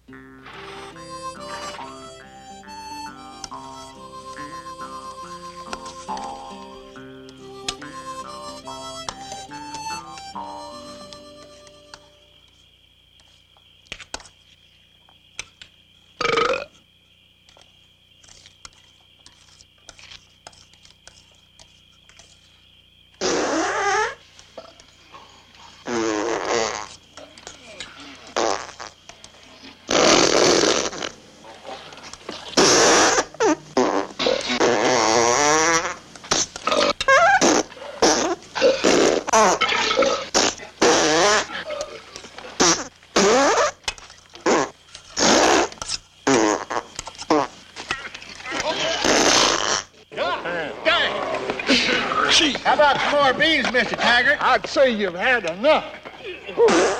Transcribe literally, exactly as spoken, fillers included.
How about some more beans, Mister Taggart? I'd say you've had enough.